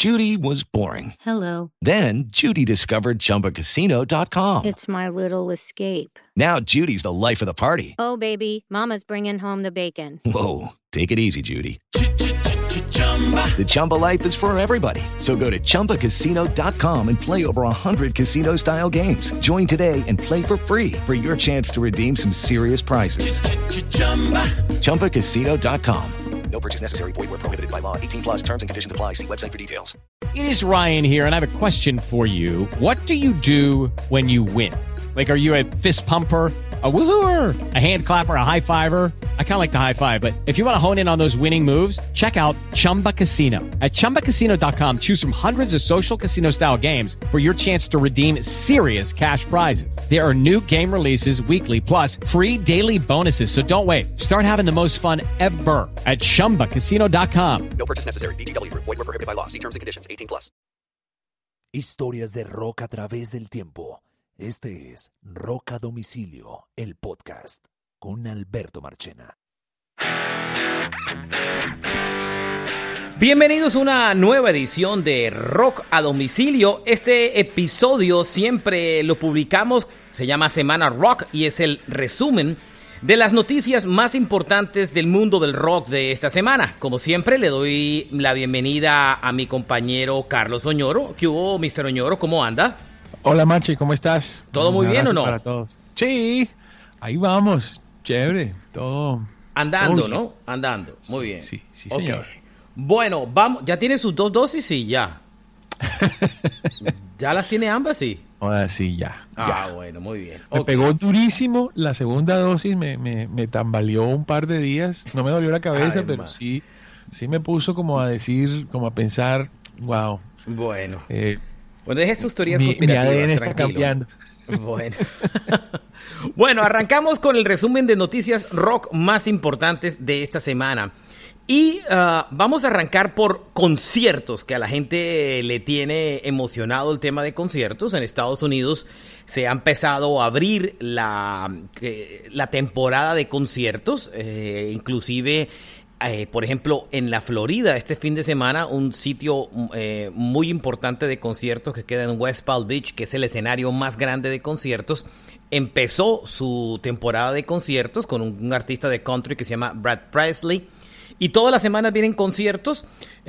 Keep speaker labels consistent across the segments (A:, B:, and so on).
A: Judy was boring.
B: Hello.
A: Then Judy discovered ChumbaCasino.com.
B: It's my little escape.
A: Now Judy's the life of the party.
B: Oh, baby, mama's bringing home the bacon.
A: Whoa, take it easy, Judy. The Chumba life is for everybody. So go to ChumbaCasino.com and play over 100 casino-style games. Join today and play for free for your chance to redeem some serious prizes. ChumbaCasino.com. No purchase necessary. Void where prohibited by law. 18 plus terms and conditions apply. See website for details.
C: It is Ryan here, and I have a question for you. What do you do when you win? Like, are you a fist pumper, a woohooer, a hand clapper, a high fiver? I kind of like the high five, but if you want to hone in on those winning moves, check out Chumba Casino. At ChumbaCasino.com, choose from hundreds of social casino-style games for your chance to redeem serious cash prizes. There are new game releases weekly, plus free daily bonuses. So don't wait. Start having the most fun ever at ChumbaCasino.com.
D: No purchase necessary. VGW. Void where prohibited by law. See terms and conditions. 18 plus.
E: Historias de rock a través del tiempo. Este es Rock a Domicilio, el podcast, con Alberto Marchena.
F: Bienvenidos a una nueva edición de Rock a Domicilio. Este episodio siempre lo publicamos, se llama Semana Rock y es el resumen de las noticias más importantes del mundo del rock de esta semana. Como siempre, le doy la bienvenida a mi compañero Carlos Oñoro. ¿Qué hubo, Mr. Oñoro? ¿Cómo anda?
G: Hola, Machi, ¿cómo estás?
F: ¿Todo muy bien o no?
G: Para todos. Sí, ahí vamos, chévere, todo.
F: Andando, ¿no? Andando, muy bien.
G: Sí,
F: Okay.
G: señor.
F: Bueno, vamos, ¿ya tiene sus 2 dosis? Sí, ya. ¿Ya las tiene ambas? Sí.
G: Ahora sí, ya.
F: Bueno, muy bien.
G: Me pegó durísimo, la segunda dosis me tambaleó un par de días, no me dolió la cabeza,
F: Ay,
G: pero
F: man.
G: sí me puso como a decir, como a pensar, wow.
F: Bueno, deje sus teorías
G: Mi
F: conspirativas,
G: ADN está
F: tranquilo.
G: cambiando.
F: Bueno. Bueno, arrancamos con el resumen de noticias rock más importantes de esta semana. Y vamos a arrancar por conciertos, que a la gente le tiene emocionado el tema de conciertos. En Estados Unidos se ha empezado a abrir la temporada de conciertos, inclusive... por ejemplo, en la Florida, este fin de semana, un sitio muy importante de conciertos que queda en West Palm Beach, que es el escenario más grande de conciertos, empezó su temporada de conciertos con un artista de country que se llama Brad Paisley. Y todas las semanas vienen conciertos.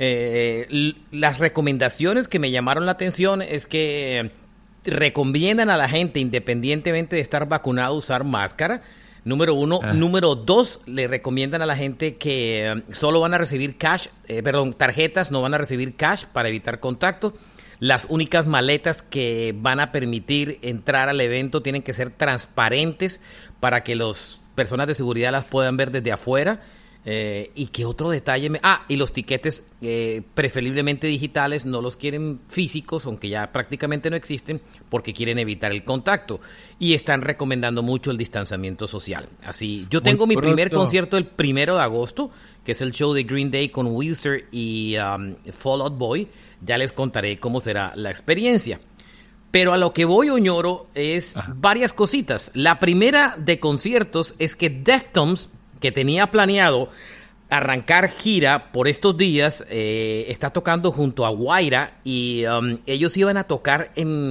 F: Las recomendaciones que me llamaron la atención es que recomiendan a la gente, independientemente de estar vacunado, usar máscara. Número 1. Número 2, le recomiendan a la gente que solo van a recibir tarjetas, no van a recibir cash para evitar contacto. Las únicas maletas que van a permitir entrar al evento tienen que ser transparentes para que las personas de seguridad las puedan ver desde afuera. Y qué otro detalle y los tiquetes preferiblemente digitales, no los quieren físicos, aunque ya prácticamente no existen, porque quieren evitar el contacto y están recomendando mucho el distanciamiento social. Así, yo tengo mi primer concierto el 1 de agosto, que es el show de Green Day con Weezer y Fall Out Boy. Ya les contaré cómo será la experiencia. Pero a lo que voy, Oñoro, es varias cositas. La primera de conciertos es que Deftones, que tenía planeado arrancar gira por estos días, está tocando junto a Guaira y ellos iban a tocar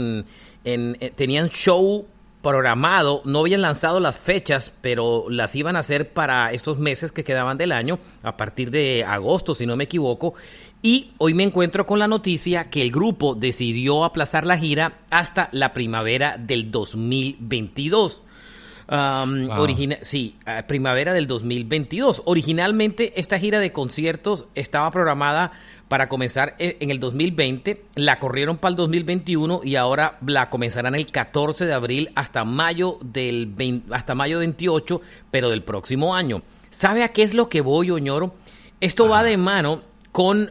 F: tenían show programado, no habían lanzado las fechas, pero las iban a hacer para estos meses que quedaban del año, a partir de agosto, si no me equivoco. Y hoy me encuentro con la noticia que el grupo decidió aplazar la gira hasta la primavera del 2022. Primavera del 2022. Originalmente esta gira de conciertos estaba programada para comenzar en el 2020, la corrieron para el 2021 y ahora la comenzarán el 14 de abril hasta mayo 28, pero del próximo año. ¿Sabe a qué es lo que voy, Oñoro? Esto va de mano con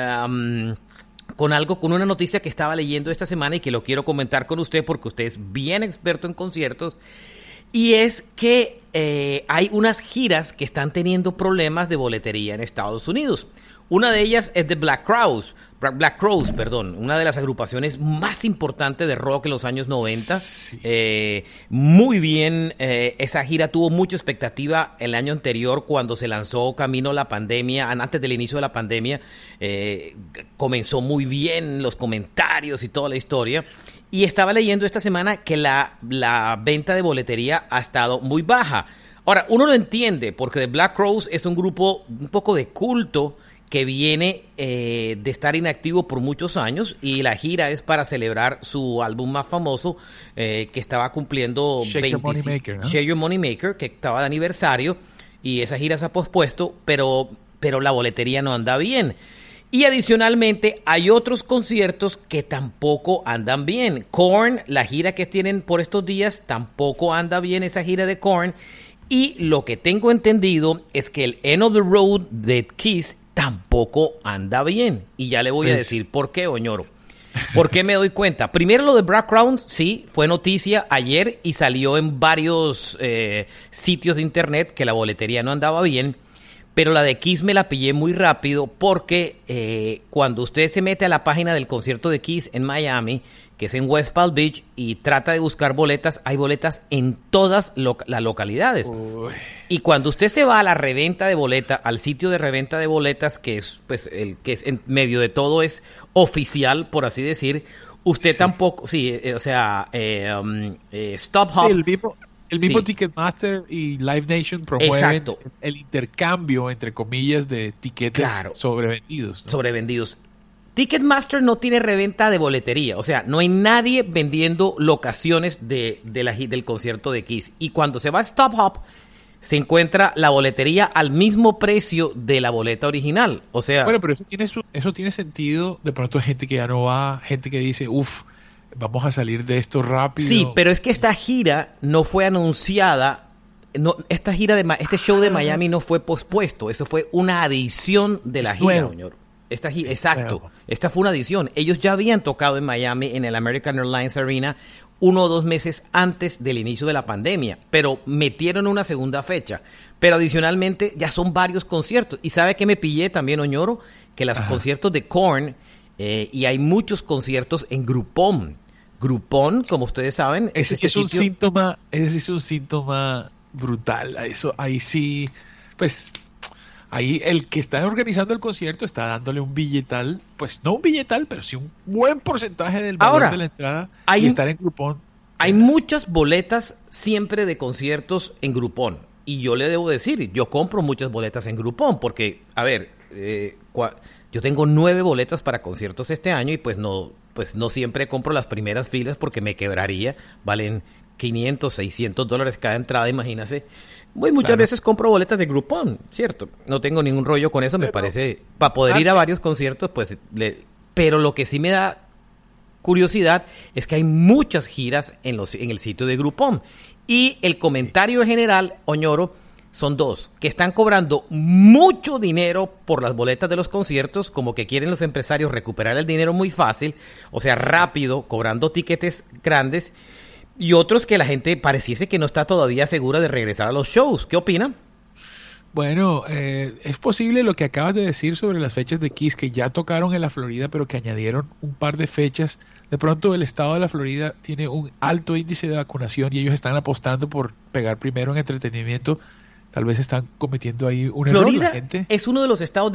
F: una noticia que estaba leyendo esta semana y que lo quiero comentar con usted porque usted es bien experto en conciertos. Y es que hay unas giras que están teniendo problemas de boletería en Estados Unidos. Una de ellas es de Black Crowes. Black Crowes, perdón, una de las agrupaciones más importantes de rock en los años 90.
G: Sí.
F: Muy bien, esa gira tuvo mucha expectativa el año anterior cuando se lanzó camino a la pandemia, antes del inicio de la pandemia. Comenzó muy bien los comentarios y toda la historia. Y estaba leyendo esta semana que la venta de boletería ha estado muy baja. Ahora, uno lo entiende porque The Black Crowes es un grupo un poco de culto que viene de estar inactivo por muchos años y la gira es para celebrar su álbum más famoso que estaba cumpliendo
G: Shake Your Money Maker, ¿no?
F: Shake Your Money Maker, que estaba de aniversario y esa gira se ha pospuesto, pero la boletería no anda bien. Y adicionalmente hay otros conciertos que tampoco andan bien. Korn, la gira que tienen por estos días, tampoco anda bien esa gira de Korn. Y lo que tengo entendido es que el End of the Road de Kiss tampoco anda bien. Y ya le voy a decir por qué, Oñoro. ¿Por qué me doy cuenta? Primero lo de Black Crowes, sí, fue noticia ayer y salió en varios sitios de internet que la boletería no andaba bien. Pero la de Kiss me la pillé muy rápido porque cuando usted se mete a la página del concierto de Kiss en Miami, que es en West Palm Beach, y trata de buscar boletas, hay boletas en todas las localidades. Uy. Y cuando usted se va a la reventa de boletas, al sitio de reventa de boletas, que es pues el que es en medio de todo es oficial, por así decir, usted tampoco, Stop Hop.
G: Sí, el mismo Ticketmaster y Live Nation promueven el intercambio, entre comillas, de tiquetes sobrevendidos, ¿no?
F: Sobrevendidos. Ticketmaster no tiene reventa de boletería, o sea, no hay nadie vendiendo locaciones del concierto de Kiss. Y cuando se va a Stop Hop, se encuentra la boletería al mismo precio de la boleta original. O sea,
G: bueno, pero eso tiene sentido. De pronto hay gente que ya no va, gente que dice, vamos a salir de esto rápido.
F: Sí, pero es que esta gira no fue anunciada. No, este show de Miami no fue pospuesto. Eso fue una adición de la gira, señor. Exacto. Esta fue una adición. Ellos ya habían tocado en Miami en el American Airlines Arena 1 o 2 meses antes del inicio de la pandemia, pero metieron una segunda fecha. Pero adicionalmente ya son varios conciertos. ¿Y sabe qué me pillé también, Oñoro? Que los conciertos de Korn, y hay muchos conciertos en Groupon. Groupon, como ustedes saben,
G: ese sí es un síntoma brutal. Ahí sí, pues... Ahí el que está organizando el concierto está dándole un billetal, pues no un billetal, pero sí un buen porcentaje del valor de la entrada y estar en Groupon.
F: Hay muchas boletas siempre de conciertos en Groupon. Y yo le debo decir, yo compro muchas boletas en Groupon porque, a ver, yo tengo 9 boletas para conciertos este año y pues no siempre compro las primeras filas porque me quebraría. Valen $500, $600 cada entrada, imagínese. Muchas veces compro boletas de Groupon, ¿cierto? No tengo ningún rollo con eso, me parece, para poder ir a varios conciertos, pues, pero lo que sí me da curiosidad es que hay muchas giras en el sitio de Groupon. Y el comentario general, Oñoro, son 2, que están cobrando mucho dinero por las boletas de los conciertos, como que quieren los empresarios recuperar el dinero muy fácil, o sea, rápido, cobrando tiquetes grandes. Y otros que la gente pareciese que no está todavía segura de regresar a los shows. ¿Qué opinan?
G: Bueno, es posible lo que acabas de decir sobre las fechas de Kiss, que ya tocaron en la Florida, pero que añadieron un par de fechas. De pronto el estado de la Florida tiene un alto índice de vacunación y ellos están apostando por pegar primero en entretenimiento. Tal vez están cometiendo ahí un error.
F: Florida es uno de los estados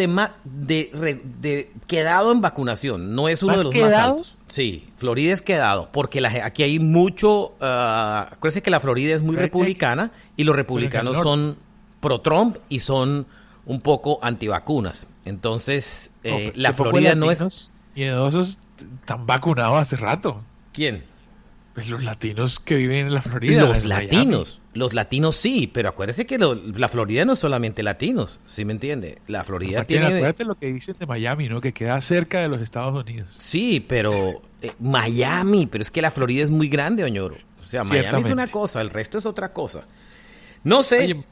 F: de quedado en vacunación, no es uno de los más altos. Sí, Florida es quedado, porque aquí hay mucho... acuérdense que la Florida es muy republicana y los republicanos son pro-Trump y son un poco antivacunas. Entonces, la Florida no es...
G: Miedosos están vacunados hace rato.
F: ¿Quién?
G: Pues los latinos que viven en la Florida.
F: Los latinos sí, pero acuérdese que la Florida no es solamente latinos, ¿sí me entiende? La Florida tiene...
G: Acuérdate lo que dicen de Miami, ¿no? Que queda cerca de los Estados Unidos.
F: Sí, pero Miami, pero es que la Florida es muy grande, Oñoro. O sea, Miami es una cosa, el resto es otra cosa. No sé,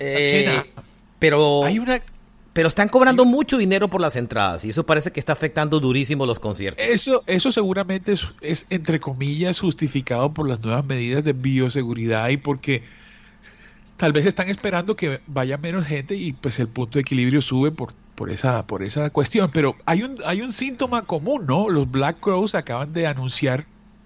F: pero están cobrando mucho dinero por las entradas y eso parece que está afectando durísimo los conciertos.
G: Eso seguramente es entre comillas justificado por las nuevas medidas de bioseguridad y porque tal vez están esperando que vaya menos gente y pues el punto de equilibrio sube por esa cuestión. Pero hay un síntoma común, ¿no? Los Black Crowes acaban de anunciar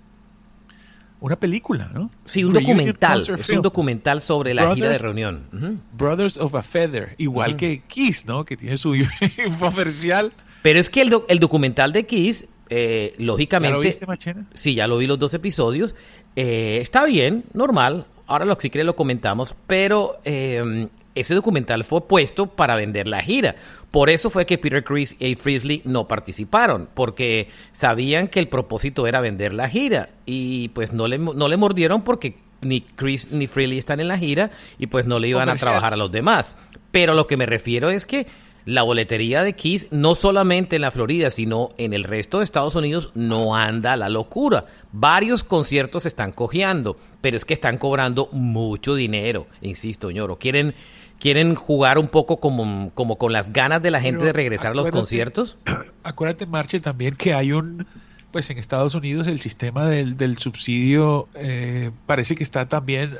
G: una película, ¿no?
F: Sí, un documental. Es un documental sobre la gira de reunión. Uh-huh.
G: Brothers of a Feather, igual que Kiss, ¿no? Que tiene su infomercial.
F: Pero es que el documental de Kiss, lógicamente...
G: ¿Ya lo viste, Machena?
F: Sí, ya lo vi los 2 episodios. Está bien, normal. Ahora si quiere lo comentamos, pero ese documental fue puesto para vender la gira. Por eso fue que Peter Criss y Frizzly no participaron, porque sabían que el propósito era vender la gira y pues no le mordieron porque ni Criss ni Frizzly están en la gira y pues no le iban a trabajar a los demás. Pero lo que me refiero es que la boletería de Kiss, no solamente en la Florida, sino en el resto de Estados Unidos, no anda a la locura. Varios conciertos están cojeando, pero es que están cobrando mucho dinero. Insisto, ñoro, quieren jugar un poco como con las ganas de la gente de regresar a los conciertos.
G: Acuérdate, Marche, también que hay pues en Estados Unidos el sistema del subsidio parece que está también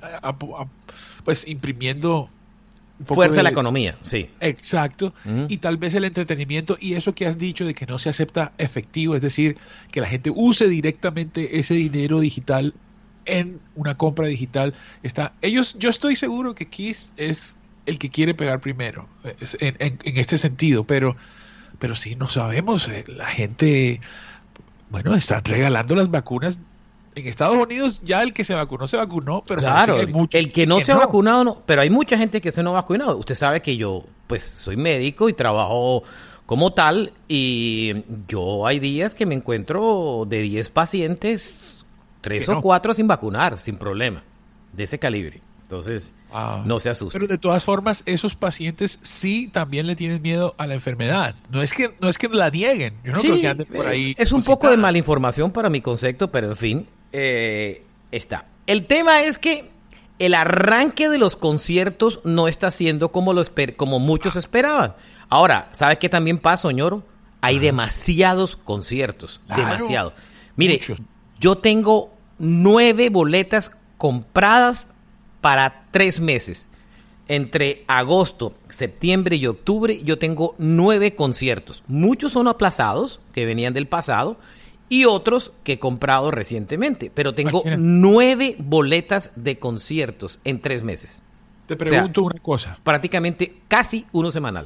G: pues imprimiendo
F: fuerza a la economía, sí.
G: Exacto. Y tal vez el entretenimiento y eso que has dicho de que no se acepta efectivo, es decir, que la gente use directamente ese dinero digital en una compra digital. Yo estoy seguro que Kiss es el que quiere pegar primero en este sentido, pero sí, no sabemos. La gente, bueno, están regalando las vacunas. En Estados Unidos ya el que se vacunó, pero
F: claro, el que no se ha vacunado no, pero hay mucha gente que se no ha vacunado. Usted sabe que yo pues soy médico y trabajo como tal y yo hay días que me encuentro de 10 pacientes, 3 o 4 sin vacunar, sin problema, de ese calibre. Entonces, no se asuste.
G: Pero de todas formas, esos pacientes sí también le tienen miedo a la enfermedad. No es que la nieguen. Yo no creo que anden por ahí.
F: Es un poco de mala información para mi concepto, pero en fin, está. El tema es que el arranque de los conciertos no está siendo como muchos esperaban. Ahora, ¿sabe qué también pasa, ñoro? Hay demasiados conciertos. Claro, demasiado. Mire, muchos. Yo tengo 9 boletas compradas para 3 meses. Entre agosto, septiembre y octubre yo tengo 9 conciertos. Muchos son aplazados, que venían del pasado, y otros que he comprado recientemente. Pero tengo 9 boletas de conciertos en 3 meses.
G: Te pregunto una cosa.
F: Prácticamente casi uno semanal.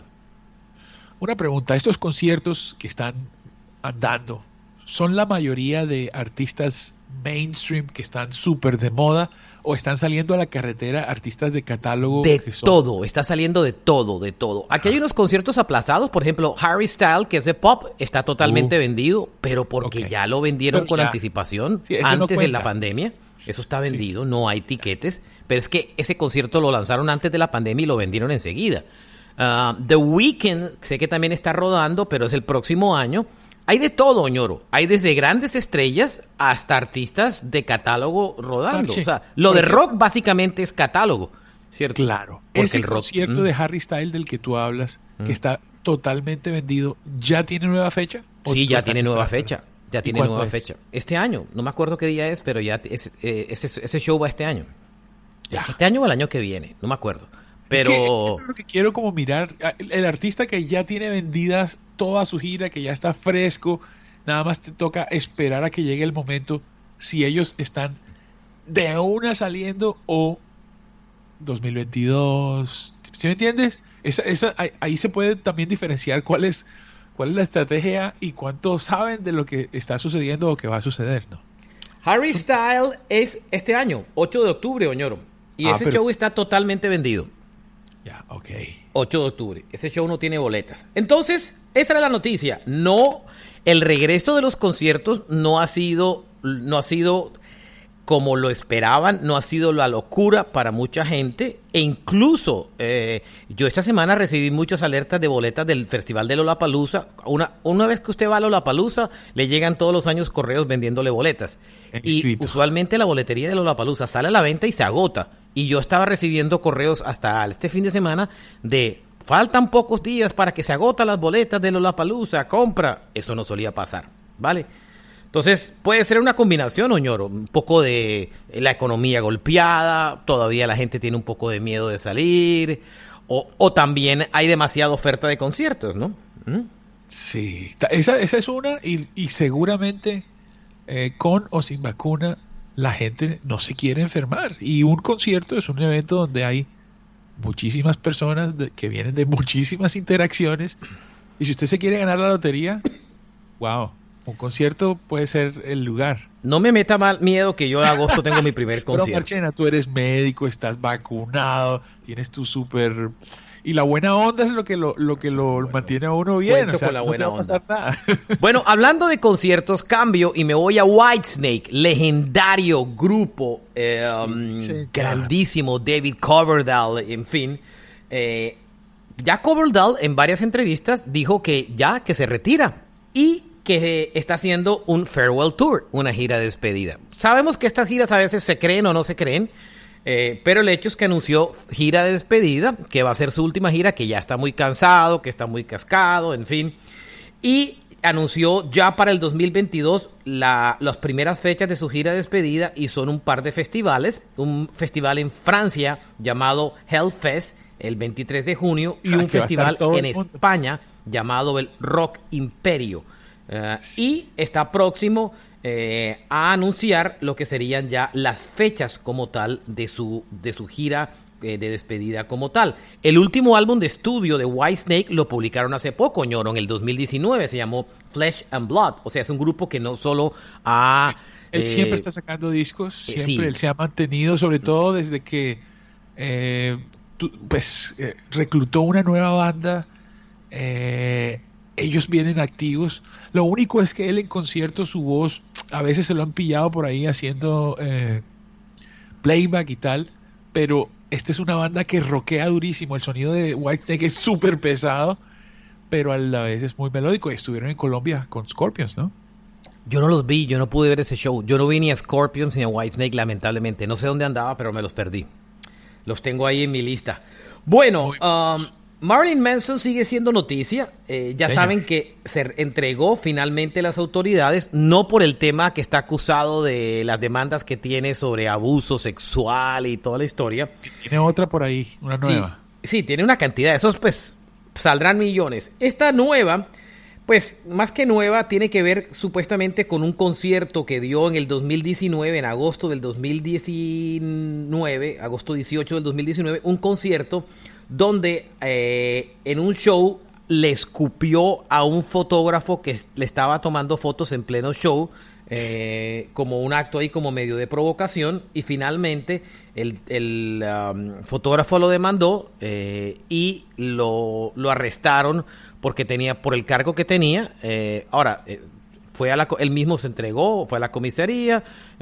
G: Una pregunta. Estos conciertos que están andando, ¿son la mayoría de artistas mainstream que están súper de moda o están saliendo a la carretera artistas de catálogo?
F: Todo, está saliendo de todo. Aquí hay unos conciertos aplazados, por ejemplo, Harry Styles, que es de pop, está totalmente vendido, pero porque ya lo vendieron con anticipación antes de la pandemia. Eso está vendido, no hay tiquetes, pero es que ese concierto lo lanzaron antes de la pandemia y lo vendieron enseguida. The Weeknd, sé que también está rodando, pero es el próximo año. Hay de todo, ñoro. Hay desde grandes estrellas hasta artistas de catálogo rodando. O sea, lo de rock básicamente es catálogo, ¿cierto?
G: Claro. Ese concierto de Harry Styles del que tú hablas, que está totalmente vendido, ¿ya tiene nueva fecha?
F: Sí, ya tiene nueva fecha. Ya tiene nueva fecha. Este año. No me acuerdo qué día es, pero ya ese show va este año. ¿Es este año o el año que viene? No me acuerdo. Pero
G: eso es lo que quiero como mirar. El artista que ya tiene vendidas toda su gira, que ya está fresco, nada más te toca esperar a que llegue el momento, si ellos están de una saliendo o 2022. ¿Sí me entiendes? Ahí se puede también diferenciar cuál es la estrategia y cuánto saben de lo que está sucediendo o que va a suceder, ¿no?
F: Harry Styles es este año, 8 de octubre, Oñoro. Y ese show está totalmente vendido.
G: Ya, ok.
F: 8 de octubre. Ese show no tiene boletas. Entonces, esa era la noticia. No, el regreso de los conciertos no ha sido como lo esperaban, no ha sido la locura para mucha gente. E incluso, yo esta semana recibí muchas alertas de boletas del Festival de Lollapalooza. Una vez que usted va a Lollapalooza, le llegan todos los años correos vendiéndole boletas. Y usualmente la boletería de Lollapalooza sale a la venta y se agota. Y yo estaba recibiendo correos hasta este fin de semana de faltan pocos días para que se agotan las boletas de Lollapalooza, compra. Eso no solía pasar, ¿vale? Entonces, puede ser una combinación, Oñoro, un poco de la economía golpeada, todavía la gente tiene un poco de miedo de salir, o también hay demasiada oferta de conciertos, ¿no?
G: Sí, esa es una, y seguramente con o sin vacuna la gente no se quiere enfermar. Y un concierto es un evento donde hay muchísimas personas que vienen de muchísimas interacciones. Y si usted se quiere ganar la lotería, wow, un concierto puede ser el lugar.
F: No me meta mal miedo que yo en agosto tengo mi primer concierto.
G: Pero Marchena, tú eres médico, estás vacunado, tienes tu súper... Y la buena onda es lo que lo mantiene a uno bien.
F: Cuento con la buena
G: no te va a pasar nada.
F: Bueno, hablando de conciertos, cambio y me voy a Whitesnake, legendario grupo, grandísimo, David Coverdale, en fin. Ya Coverdale en varias entrevistas dijo que se retira y que está haciendo un farewell tour, una gira de despedida. Sabemos que estas giras a veces se creen o no se creen, pero el hecho es que anunció gira de despedida, que va a ser su última gira, que ya está muy cansado, que está muy cascado, en fin. Y anunció ya para el 2022 las primeras fechas de su gira de despedida, y son un par de festivales. Un festival en Francia llamado Hellfest el 23 de junio y un festival en España llamado el Rock Imperio. Y está próximo a anunciar lo que serían ya las fechas como tal de su gira de despedida como tal. El último álbum de estudio de Whitesnake lo publicaron hace poco, ñoro, en el 2019, se llamó Flesh and Blood. O sea, es un grupo que no solo ha...
G: Él siempre está sacando discos, siempre él se ha mantenido, sobre todo desde que reclutó una nueva banda. Ellos vienen activos. Lo único es que él en conciertos, su voz, a veces se lo han pillado por ahí haciendo playback y tal, pero esta es una banda que rockea durísimo. El sonido de Whitesnake es súper pesado, pero a la vez es muy melódico. Y estuvieron en Colombia con Scorpions, ¿no?
F: Yo no los vi, yo no pude ver ese show. Yo no vi ni a Scorpions ni a Whitesnake, lamentablemente. No sé dónde andaba, pero me los perdí. Los tengo ahí en mi lista. Bueno, Marilyn Manson sigue siendo noticia. Ya saben que se entregó finalmente a las autoridades, no por el tema que está acusado de las demandas que tiene sobre abuso sexual y toda la historia.
G: Tiene otra por ahí, una nueva.
F: Sí, tiene una cantidad. Esos pues saldrán millones. Esta nueva, pues más que nueva, tiene que ver supuestamente con un concierto que dio en el 2019, en agosto del 2019, agosto 18 del 2019, un concierto donde en un show le escupió a un fotógrafo que le estaba tomando fotos en pleno show, como un acto ahí como medio de provocación, y finalmente el fotógrafo lo demandó y lo arrestaron porque por el cargo que tenía. Él mismo se entregó, fue a la comisaría,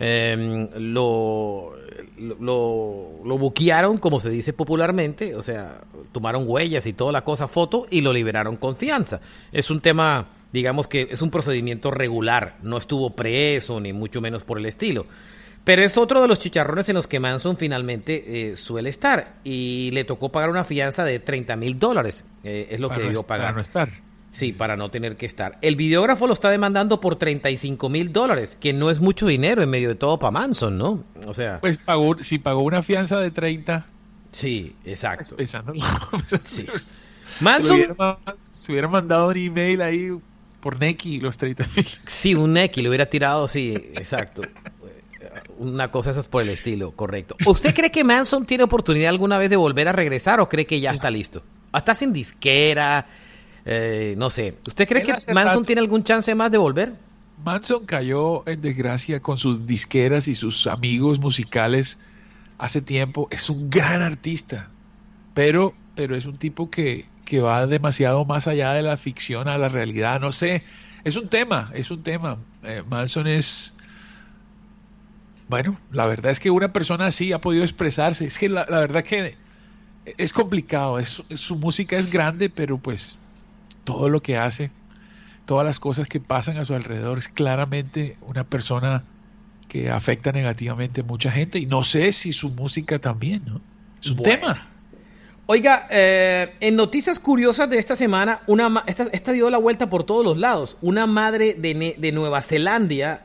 F: lo buquearon, como se dice popularmente, o sea, tomaron huellas y toda la cosa, foto, y lo liberaron con fianza. Es un tema, digamos que es un procedimiento regular, no estuvo preso ni mucho menos por el estilo. Pero es otro de los chicharrones en los que Manson finalmente suele estar, y le tocó pagar una fianza de $30,000, es lo que debió pagar.
G: Para no estar.
F: Sí, para no tener que estar. El videógrafo lo está demandando por $35,000, que no es mucho dinero en medio de todo para Manson, ¿no? O sea...
G: Pues si pagó una fianza de 30...
F: Sí, exacto.
G: Pensándolo.
F: Sí. Manson...
G: Se hubiera mandado un email ahí por Neki los 30,000.
F: Sí, un Neki le hubiera tirado, sí, exacto. Una cosa esas por el estilo, correcto. ¿Usted cree que Manson tiene oportunidad alguna vez de volver a regresar o cree que ya está listo? ¿Hasta sin disquera? No sé. ¿Usted cree que Manson tiene algún chance más de volver?
G: Manson cayó en desgracia con sus disqueras y sus amigos musicales hace tiempo. Es un gran artista, pero es un tipo que va demasiado más allá de la ficción a la realidad. No sé, es un tema. Manson es... Bueno, la verdad es que una persona así ha podido expresarse. Es que la verdad que es complicado. Su música es grande, pero pues todo lo que hace, todas las cosas que pasan a su alrededor, es claramente una persona que afecta negativamente a mucha gente. Y no sé si su música también, ¿no? Es un tema.
F: Oiga, en noticias curiosas de esta semana, esta dio la vuelta por todos los lados. Una madre de Nueva Zelanda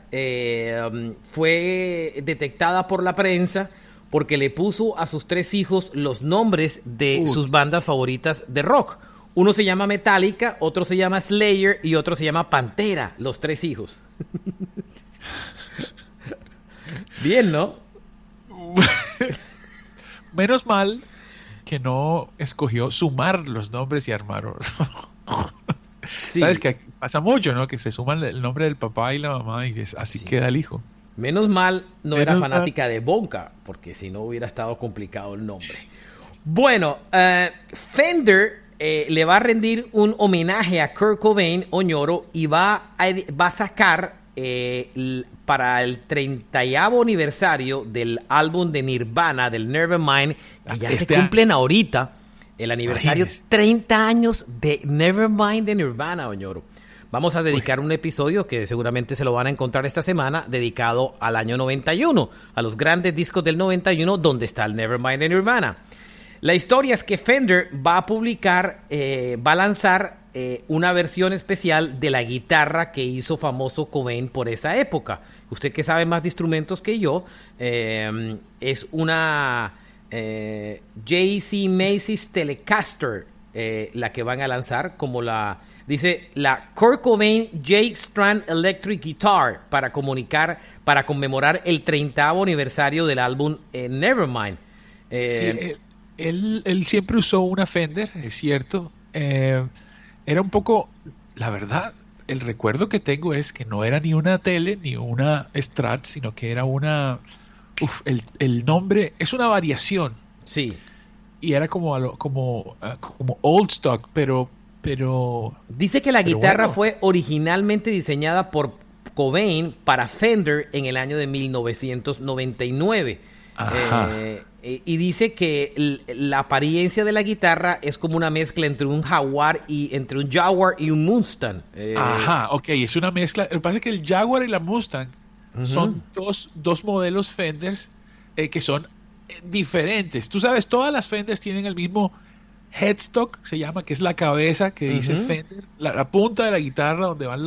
F: fue detectada por la prensa porque le puso a sus 3 hijos los nombres de sus bandas favoritas de rock. Uno se llama Metallica, otro se llama Slayer y otro se llama Pantera, los 3 hijos. Bien, ¿no?
G: Menos mal que no escogió sumar los nombres y armar.
F: Sí.
G: Sabes que pasa mucho, ¿no? Que se suman el nombre del papá y la mamá y así queda el hijo.
F: Menos mal no era fanática de Bonka, porque si no hubiera estado complicado el nombre. Bueno, Fender le va a rendir un homenaje a Kurt Cobain, Oñoro, y va a sacar para el 30º aniversario del álbum de Nirvana, del Nevermind, que ya se cumplen ahorita, el aniversario 30 años de Nevermind de Nirvana, Oñoro. Vamos a dedicar un episodio que seguramente se lo van a encontrar esta semana, dedicado al año 91, a los grandes discos del 91, donde está el Nevermind de Nirvana. La historia es que Fender va a lanzar una versión especial de la guitarra que hizo famoso Cobain por esa época. Usted que sabe más de instrumentos que yo, es una JC Macy's Telecaster, la que van a lanzar, como dice la Kurt Cobain J Strand Electric Guitar, para conmemorar el 30º aniversario del álbum Nevermind.
G: Sí, él siempre usó una Fender, es cierto. Era un poco, la verdad, el recuerdo que tengo es que no era ni una Tele ni una Strat, sino que era el nombre es una variación.
F: Sí.
G: Y era como old stock, pero
F: dice que la guitarra fue originalmente diseñada por Cobain para Fender en el año de 1999. Y dice que la apariencia de la guitarra es como una mezcla entre un Jaguar y un Mustang.
G: Es una mezcla. Lo que pasa es que el Jaguar y la Mustang son dos modelos Fenders que son diferentes. Tú sabes, todas las Fenders tienen el mismo headstock, se llama, que es la cabeza que dice Fender, la punta de la guitarra donde van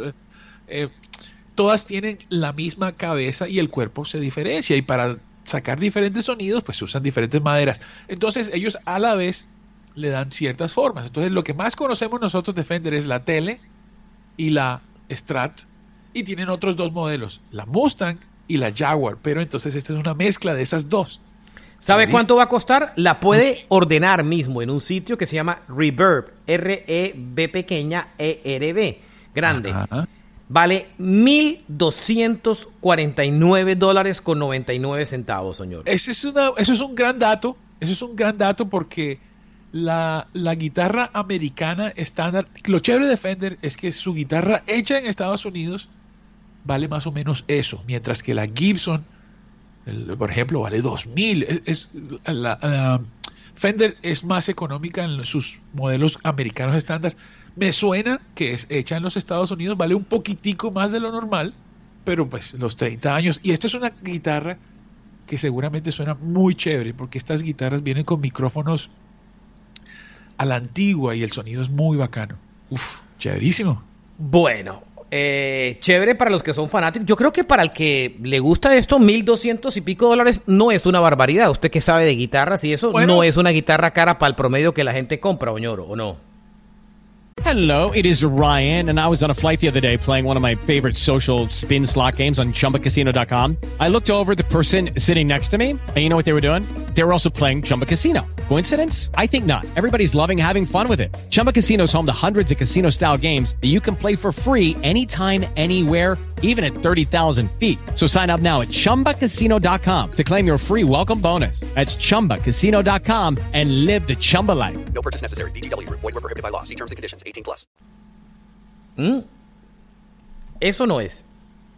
G: todas tienen la misma cabeza y el cuerpo se diferencia, y para sacar diferentes sonidos pues se usan diferentes maderas. Entonces ellos a la vez le dan ciertas formas. Entonces lo que más conocemos nosotros de Fender es la Tele y la Strat, y tienen otros 2 modelos, la Mustang y la Jaguar, pero entonces esta es una mezcla de esas 2.
F: ¿Sabe cuánto va a costar? La puede ordenar mismo en un sitio que se llama Reverb, R-E-B pequeña E-R-B, grande. Vale $1,249.99, señor.
G: Eso es un gran dato. Eso es un gran dato porque la guitarra americana estándar, lo chévere de Fender es que su guitarra hecha en Estados Unidos vale más o menos eso, mientras que la Gibson, por ejemplo, vale $2,000. Fender es más económica en sus modelos americanos estándar. Me suena que es hecha en los Estados Unidos, vale un poquitico más de lo normal, pero pues los 30 años. Y esta es una guitarra que seguramente suena muy chévere, porque estas guitarras vienen con micrófonos a la antigua y el sonido es muy bacano. Chéverísimo.
F: Bueno, chévere para los que son fanáticos. Yo creo que para el que le gusta esto, $1,200 y pico no es una barbaridad. Usted que sabe de guitarras y eso, no es una guitarra cara para el promedio que la gente compra, Oñoro, ¿o no?
C: Hello, it is Ryan, and I was on a flight the other day playing one of my favorite social spin slot games on ChumbaCasino.com. I looked over at the person sitting next to me, and you know what they were doing? They were also playing Chumba Casino. Coincidence? I think not. Everybody's loving having fun with it. Chumba Casino is home to hundreds of casino-style games that you can play for free anytime, anywhere, even at 30,000 feet. So sign up now at ChumbaCasino.com to claim your free welcome bonus. That's ChumbaCasino.com and live the Chumba life.
D: No purchase necessary. VGW. Void where prohibited by law. See terms and conditions. 18+.
F: Eso no es.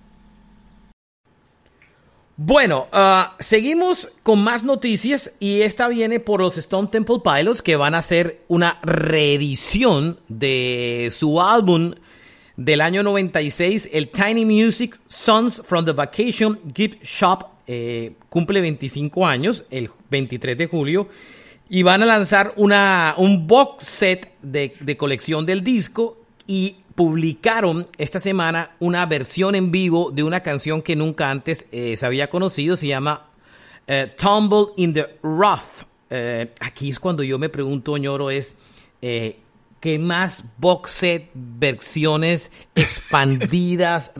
F: Bueno, seguimos con más noticias, y esta viene por los Stone Temple Pilots, que van a hacer una reedición de su álbum del año 96, el Tiny Music Songs from the Vacation Gift Shop. Cumple 25 años el 23 de julio. Y van a lanzar un box set de colección del disco y publicaron esta semana una versión en vivo de una canción que nunca antes se había conocido. Se llama Tumble in the Rough. Aquí es cuando yo me pregunto, ñoro, ¿qué más box set, versiones expandidas,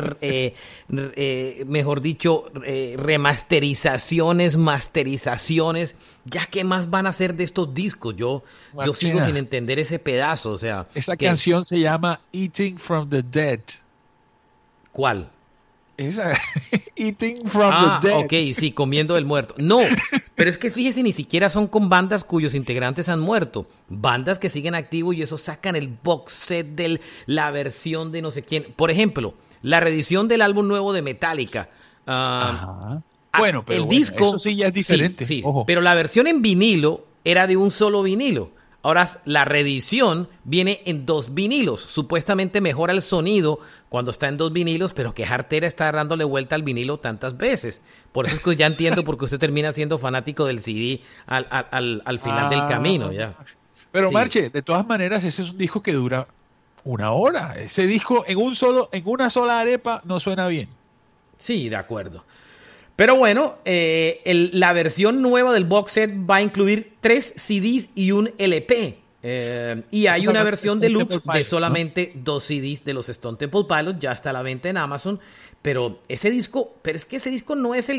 F: mejor dicho, remasterizaciones, masterizaciones? ¿Ya qué más van a hacer de estos discos? Yo sigo sin entender ese pedazo. O sea,
G: esa canción se llama Eating from the Dead.
F: ¿Cuál?
G: Esa, Eating from the Dead.
F: Ok, sí, comiendo del muerto. No, pero es que fíjese, ni siquiera son con bandas cuyos integrantes han muerto. Bandas que siguen activos y eso sacan el box set de la versión de no sé quién. Por ejemplo, la reedición del álbum nuevo de Metallica.
G: Bueno, pero
F: el disco,
G: eso sí ya es diferente.
F: Sí,
G: ojo.
F: Pero la versión en vinilo era de un solo vinilo. Ahora la reedición viene en 2 vinilos. Supuestamente mejora el sonido cuando está en 2 vinilos, pero qué jartera está dándole vuelta al vinilo tantas veces. Por eso es que ya entiendo por qué usted termina siendo fanático del CD al final del camino. Ya.
G: Pero
F: sí.
G: Marche, de todas maneras, ese es un disco que dura 1 hora. Ese disco en una sola arepa no suena bien.
F: Sí, de acuerdo. Pero bueno, la versión nueva del box set va a incluir 3 CDs y un LP. Y hay una versión deluxe de solamente 2 CDs de los Stone Temple Pilots. Ya está a la venta en Amazon. Pero es que ese disco no es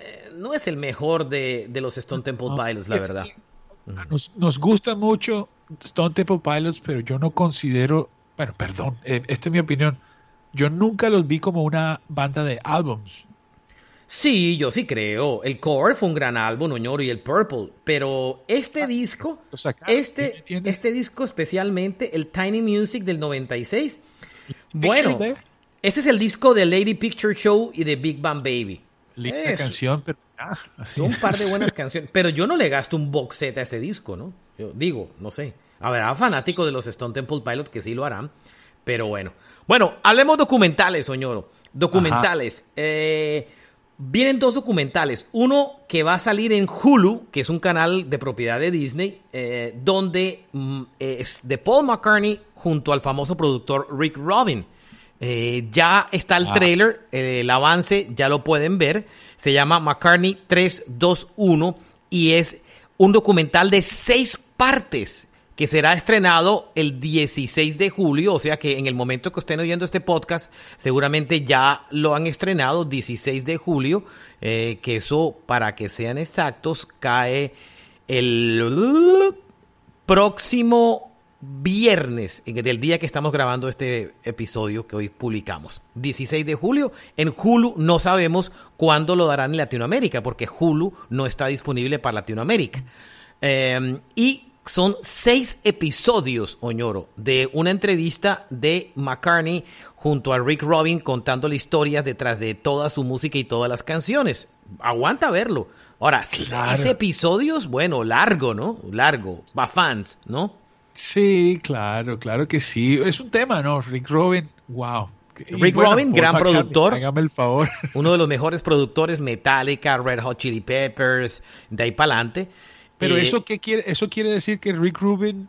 F: el mejor de los Stone Temple Pilots, la verdad.
G: Nos gusta mucho Stone Temple Pilots, pero yo no considero, bueno, perdón, esta es mi opinión. Yo nunca los vi como una banda de álbums.
F: Sí, yo sí creo. El Core fue un gran álbum, Oñoro, y el Purple. Pero este disco, este disco especialmente, el Tiny Music del 96, bueno, ese es el disco de Lady Picture Show y de Big Bang Baby.
G: Linda canción, pero
F: son un par de buenas canciones. Pero yo no le gasto un box set a ese disco, ¿no? Yo digo, no sé. Habrá fanáticos de los Stone Temple Pilots que sí lo harán. Pero bueno. Bueno, hablemos documentales, Oñoro. Documentales. Vienen 2 documentales. Uno que va a salir en Hulu, que es un canal de propiedad de Disney, donde es de Paul McCartney junto al famoso productor Rick Rubin. Ya está el trailer, el avance, ya lo pueden ver. Se llama McCartney 321 y es un documental de 6 partes que será estrenado el 16 de julio, o sea que en el momento que estén oyendo este podcast, seguramente ya lo han estrenado, 16 de julio, que eso, para que sean exactos, cae el próximo viernes, del día que estamos grabando este episodio que hoy publicamos. 16 de julio, en Hulu no sabemos cuándo lo darán en Latinoamérica, porque Hulu no está disponible para Latinoamérica. Y son 6 episodios, Oñoro, de una entrevista de McCartney junto a Rick Rubin contando la historia detrás de toda su música y todas las canciones. Aguanta verlo. Ahora, 6 episodios, bueno, largo, ¿no? Largo, para fans, ¿no?
G: Sí, claro que sí. Es un tema, ¿no? Rick Rubin, wow.
F: Rick Rubin, gran productor.
G: Hágame el favor.
F: Uno de los mejores productores, Metallica, Red Hot Chili Peppers, de ahí para adelante.
G: Pero ¿eso qué quiere? ¿Eso quiere decir que Rick Rubin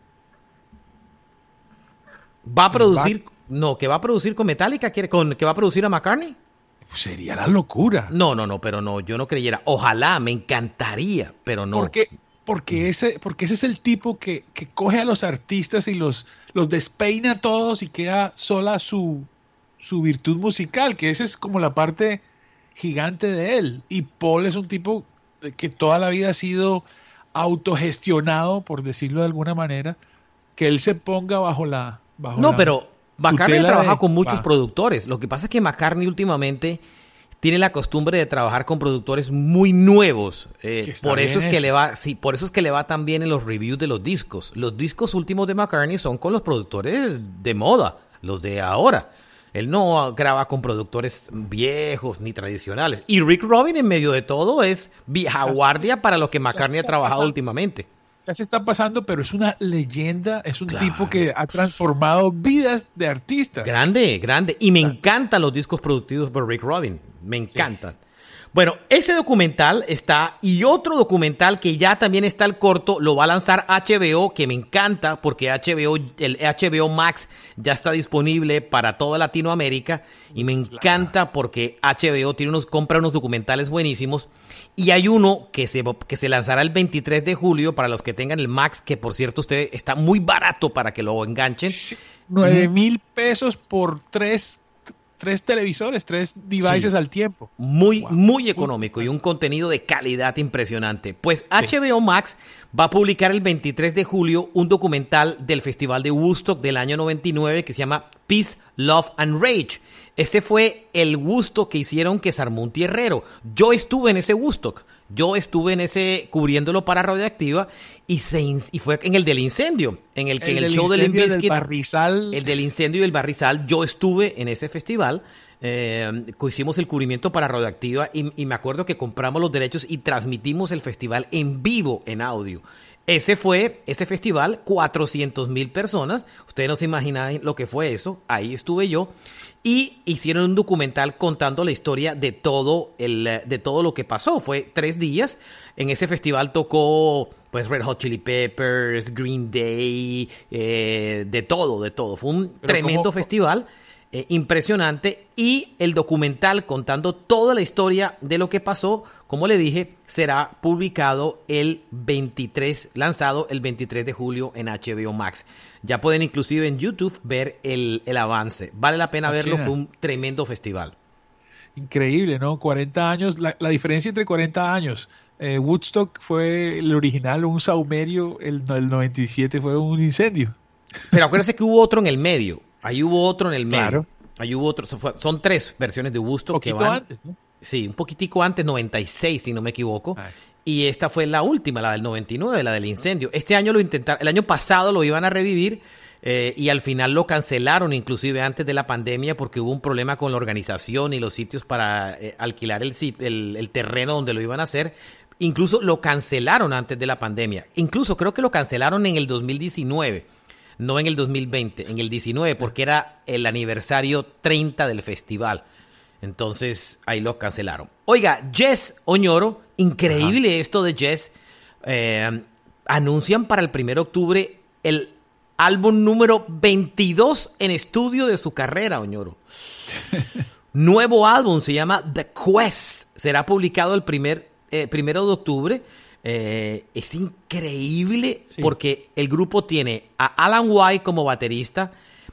F: va a producir? No, que va a producir con Metallica, que va a producir a McCartney.
G: Sería la locura.
F: No, pero no, yo no creyera. Ojalá, me encantaría, pero no.
G: Porque ese es el tipo que coge a los artistas y los despeina a todos y queda sola su virtud musical, que esa es como la parte gigante de él. Y Paul es un tipo que toda la vida ha sido autogestionado, por decirlo de alguna manera, que él se ponga
F: pero McCartney ha trabajado con muchos productores. Lo que pasa es que McCartney últimamente tiene la costumbre de trabajar con productores muy nuevos. Por eso es que le va tan bien en los reviews de los discos. Los discos últimos de McCartney son con los productores de moda, los de ahora. Él no graba con productores viejos ni tradicionales. Y Rick Rubin, en medio de todo, es vieja guardia para lo que McCartney ha trabajado últimamente.
G: Ya se está pasando, pero es una leyenda, es un tipo que ha transformado vidas de artistas.
F: Grande. Y me encantan los discos producidos por Rick Rubin. Me encantan. Bueno, ese documental está, y otro documental que ya también está el corto, lo va a lanzar HBO, que me encanta porque el HBO Max ya está disponible para toda Latinoamérica, y me encanta porque HBO compra unos documentales buenísimos, y hay uno que se lanzará el 23 de julio para los que tengan el Max, que por cierto está muy barato para que lo enganchen.
G: Sí, 9,000 pesos por tres televisores, 3 devices al tiempo.
F: Muy económico y un contenido de calidad impresionante. Pues HBO Max va a publicar el 23 de julio un documental del Festival de Woodstock del año 99 que se llama Peace, Love and Rage. Este fue el Woodstock que hicieron que se armó un tierrero. Yo estuve en ese Woodstock. Yo estuve en ese cubriéndolo para Radioactiva y fue en el del incendio, en el que en el show del Limp Bizkit, el del incendio del Barrizal, yo estuve en ese festival. Hicimos el cubrimiento para Radioactiva y me acuerdo que compramos los derechos y transmitimos el festival en vivo en audio. Ese festival, 400,000 personas. Ustedes no se imaginan lo que fue eso. Ahí estuve yo. Y hicieron un documental contando la historia de todo lo que pasó. Fue 3 días. En ese festival tocó pues Red Hot Chili Peppers, Green Day, de todo. Fue un tremendo festival. Impresionante, y el documental contando toda la historia de lo que pasó, como le dije, será publicado lanzado el 23 de julio en HBO Max. Ya pueden inclusive en YouTube ver el avance. Vale la pena verlo, fue un tremendo festival.
G: Increíble, ¿no? 40 años, la diferencia entre 40 años. Woodstock fue el original, un saumerio, el 97 fue un incendio.
F: Pero acuérdense que hubo otro en el medio. Ahí hubo otro en el medio.
G: Claro.
F: Ahí hubo otro. Son 3 versiones de Woodstock que van
G: antes, ¿no?
F: Sí, un poquitico antes, 96, si no me equivoco. Ay. Y esta fue la última, la del 99, la del incendio. Este año el año pasado lo iban a revivir y al final lo cancelaron, inclusive antes de la pandemia, porque hubo un problema con la organización y los sitios para alquilar el terreno donde lo iban a hacer. Incluso lo cancelaron antes de la pandemia. Incluso creo que lo cancelaron en el 2019. No en el 2020, en el 19, porque era el aniversario 30 del festival. Entonces, ahí lo cancelaron. Oiga, Yes, Oñoro, increíble esto de Yes. Anuncian para el 1 de octubre el álbum número 22 en estudio de su carrera, Oñoro. Nuevo álbum, se llama The Quest. Será publicado el 1 de octubre. Es increíble porque el grupo tiene a Alan White como baterista,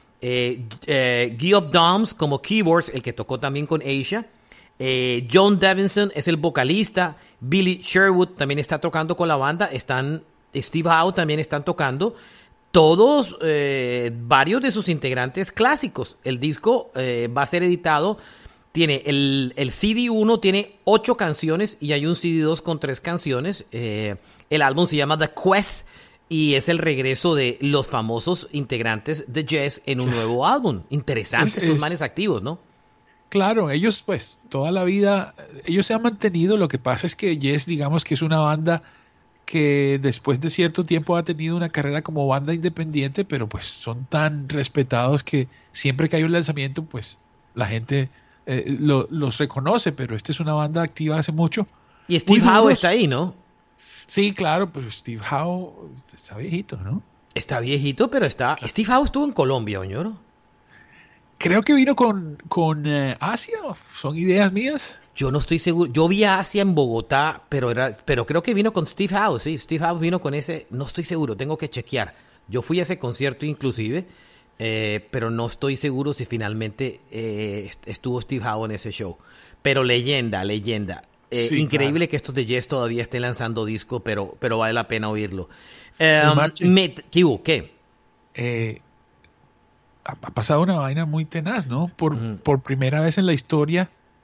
F: Geoff Downes como keyboards, el que tocó también con Asia, John Davidson es el vocalista, Billy Sherwood también está tocando con la banda, Steve Howe también están tocando, todos, varios de sus integrantes clásicos. El disco va a ser editado. Tiene el CD1 tiene 8 canciones y hay un CD2 con 3 canciones. El álbum se llama The Quest y es el regreso de los famosos integrantes de Yes en un nuevo álbum. Interesante estos manes activos, ¿no?
G: Claro, ellos pues toda la vida, ellos se han mantenido. Lo que pasa es que Yes, digamos que es una banda que después de cierto tiempo ha tenido una carrera como banda independiente, pero pues son tan respetados que siempre que hay un lanzamiento, pues la gente los reconoce, pero esta es una banda activa hace mucho.
F: Y Steve Howe está ahí, ¿no?
G: Sí, claro, pero Steve Howe está viejito, ¿no?
F: Está viejito, pero está... Steve Howe estuvo en Colombia, Oñoro.
G: Creo que vino con Asia, ¿son ideas mías?
F: Yo no estoy seguro. Yo vi a Asia en Bogotá, pero creo que vino con Steve Howe, sí. Steve Howe vino con ese... No estoy seguro, tengo que chequear. Yo fui a ese concierto inclusive... pero no estoy seguro si finalmente estuvo Steve Howe en ese show. Pero leyenda. Sí, increíble, claro, que estos de Yes todavía estén lanzando disco, pero vale la pena oírlo. ¿Qué?
G: Ha pasado una vaina muy tenaz, ¿no? Por primera vez en la historia,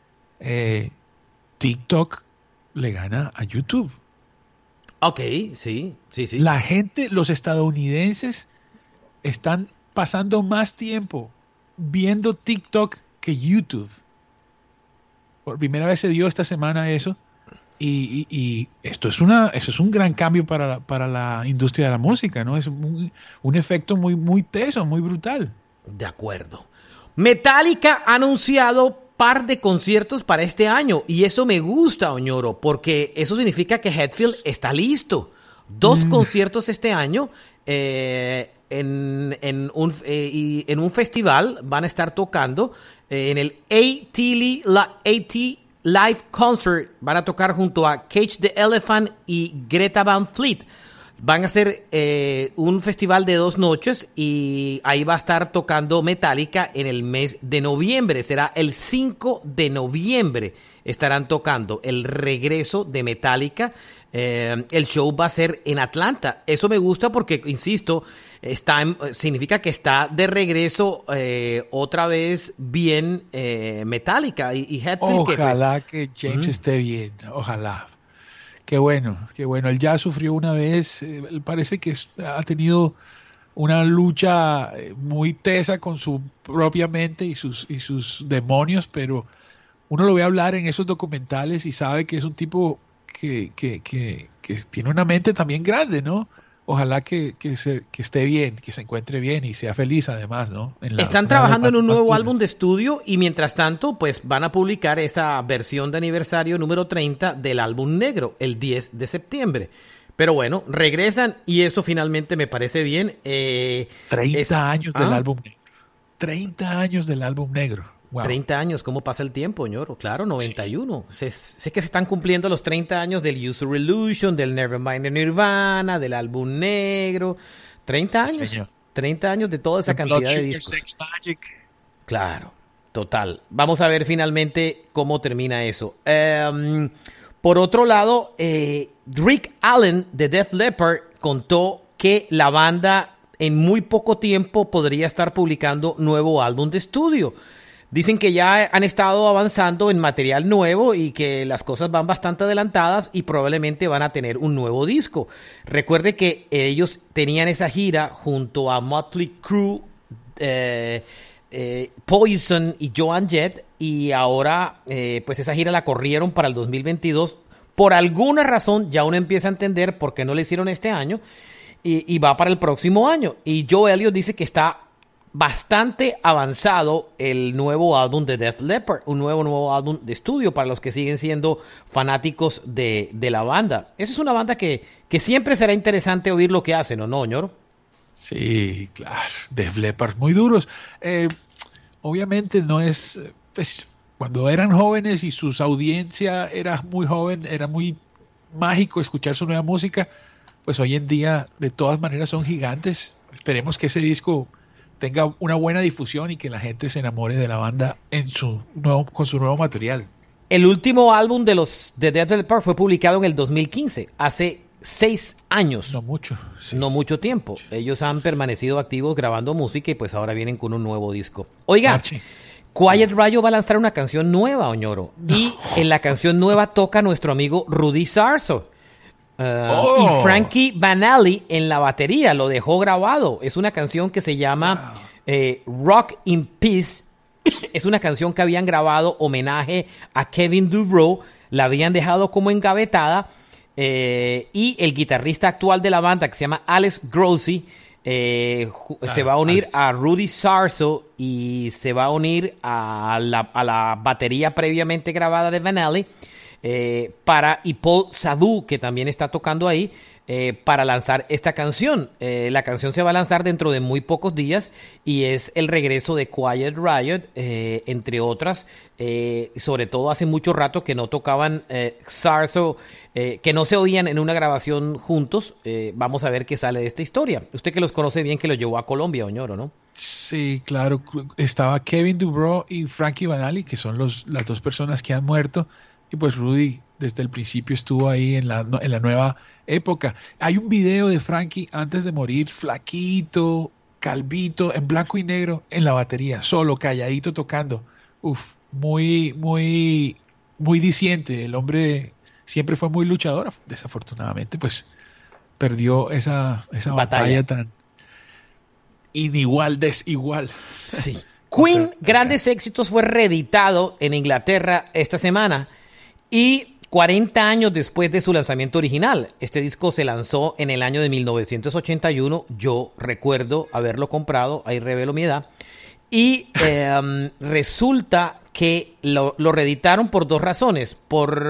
G: TikTok le gana a YouTube.
F: Ok, sí.
G: La gente, los estadounidenses, están pasando más tiempo viendo TikTok que YouTube. Por primera vez se dio esta semana eso. Y esto es un gran cambio para la industria de la música, ¿no? Es un efecto muy, muy teso, muy brutal.
F: De acuerdo. Metallica ha anunciado par de conciertos para este año y eso me gusta, Oñoro, porque eso significa que Hetfield está listo. 2 conciertos este año en un festival van a estar tocando en el AT Live Concert. Van a tocar junto a Cage the Elephant y Greta Van Fleet. Van a hacer un festival de 2 noches y ahí va a estar tocando Metallica en el mes de noviembre. Será el 5 de noviembre estarán tocando el regreso de Metallica. El show va a ser en Atlanta. Eso me gusta porque, insisto, significa que está de regreso otra vez bien Metallica y Hetfield.
G: Ojalá que James esté bien, ojalá. Qué bueno, qué bueno. Él ya sufrió una vez, él parece que ha tenido una lucha muy tesa con su propia mente y sus demonios, pero uno lo ve hablar en esos documentales y sabe que es un tipo que tiene una mente también grande, ¿no? Ojalá que esté bien, que se encuentre bien y sea feliz además, ¿no?
F: Están trabajando en un nuevo álbum de estudio y mientras tanto, pues van a publicar esa versión de aniversario número 30 del álbum negro, el 10 de septiembre. Pero bueno, regresan y eso finalmente me parece bien.
G: 30 años del álbum negro. 30 años del álbum negro. Wow.
F: 30 años, ¿cómo pasa el tiempo, ñoro? Claro, 91. Sí. Sé que se están cumpliendo los 30 años del Use Your Illusion, del Nevermind de Nirvana, del álbum negro. 30 años. Señor. 30 años de toda esa cantidad de discos.
G: Sex Magic.
F: Claro, total. Vamos a ver finalmente cómo termina eso. Por otro lado, Rick Allen de Def Leppard contó que la banda en muy poco tiempo podría estar publicando nuevo álbum de estudio. Dicen que ya han estado avanzando en material nuevo y que las cosas van bastante adelantadas y probablemente van a tener un nuevo disco. Recuerde que ellos tenían esa gira junto a Motley Crue, Poison y Joan Jett y ahora pues esa gira la corrieron para el 2022. Por alguna razón ya uno empieza a entender por qué no lo hicieron este año y va para el próximo año. Y Joe Elliott dice que está bastante avanzado el nuevo álbum de Def Leppard, un nuevo álbum de estudio para los que siguen siendo fanáticos de la banda. Esa es una banda que siempre será interesante oír lo que hacen, ¿o no, ñoro?
G: Sí, claro, Def Leppard muy duros. Obviamente no es, pues, cuando eran jóvenes y su audiencia era muy joven, era muy mágico escuchar su nueva música, pues hoy en día de todas maneras son gigantes. Esperemos que ese disco tenga una buena difusión y que la gente se enamore de la banda con su nuevo material.
F: El último álbum de Def Leppard fue publicado en el 2015, hace 6 años.
G: No mucho. Sí.
F: No mucho tiempo. Ellos han permanecido activos grabando música y pues ahora vienen con un nuevo disco. Oiga,
G: Archie.
F: Quiet Riot va a lanzar una canción nueva, Oñoro. No. Y en la canción nueva toca nuestro amigo Rudy Sarzo. Y Frankie Banali en la batería, lo dejó grabado. Es una canción que se llama Rock in Peace. Es una canción que habían grabado homenaje a Kevin DuBrow. La habían dejado como engavetada. Y el guitarrista actual de la banda, que se llama Alex Grossi, se va a unir a Rudy Sarzo y se va a unir a la batería previamente grabada de Banali. Y Paul Sadhu, que también está tocando ahí, para lanzar esta canción. La canción se va a lanzar dentro de muy pocos días y es el regreso de Quiet Riot, entre otras. Sobre todo hace mucho rato que no tocaban Sarzo, que no se oían en una grabación juntos. Vamos a ver qué sale de esta historia. Usted que los conoce bien, que los llevó a Colombia, Oñoro, ¿no?
G: Sí, claro. Estaba Kevin DuBrow y Frankie Banali, que son las dos personas que han muerto. Y pues Rudy desde el principio estuvo ahí en la nueva época. Hay un video de Frankie antes de morir, flaquito, calvito, en blanco y negro, en la batería, solo, calladito, tocando. Muy, muy, muy diciente. El hombre siempre fue muy luchador. Desafortunadamente, pues, perdió esa batalla tan desigual.
F: Sí. Queen, grandes éxitos, fue reeditado en Inglaterra esta semana. Y 40 años después de su lanzamiento original. Este disco se lanzó en el año de 1981. Yo recuerdo haberlo comprado, ahí revelo mi edad. Y resulta que lo reeditaron por dos razones.